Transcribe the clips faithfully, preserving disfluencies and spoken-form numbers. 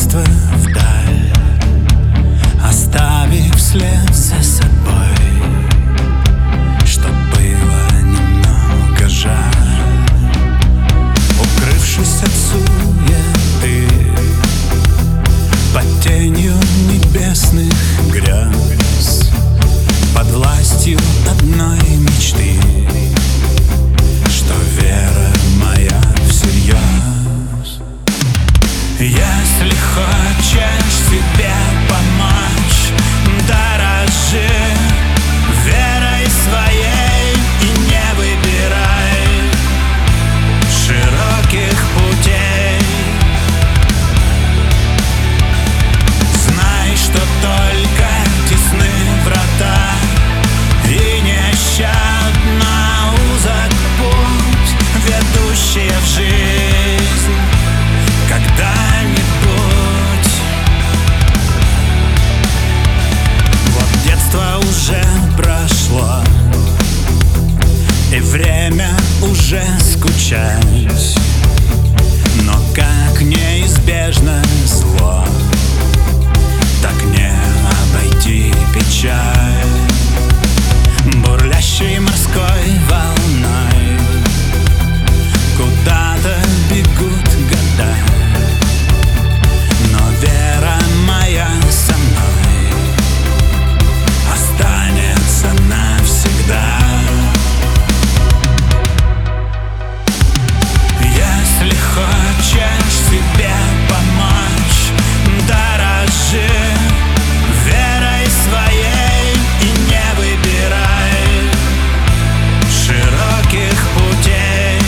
детство вдаль, оставив след за собой, что было немного жаль. Укрывшись от суеты под тенью небесных грез, под властью одной мечты, что вера моя всерьез. Если хочешь себе помочь, дорожи верой своей и не выбирай широких путей. Знай, что только тесны врата и нещадно узок путь, ведущий в жизнь когда-нибудь. Вот детство уже прошло, и время уже скучать, но как неизбежно зло, так не обойти печаль. Бурлящей морской волной куда-то бегут года, но вера моя со мной останется навсегда. Если хочешь себе помочь, дорожи верой своей и не выбирай широких путей.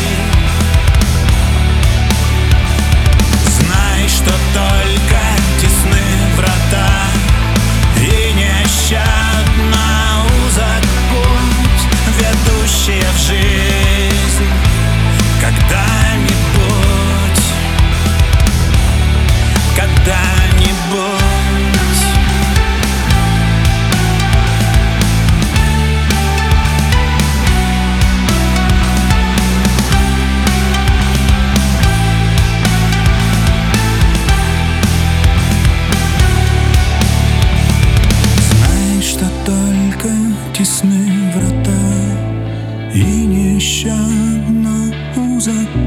Знай, что только тесны врата и нещадно узок путь, ведущий в жизнь когда-нибудь, когда-нибудь. Знай, что только тесны врата и нещадно узок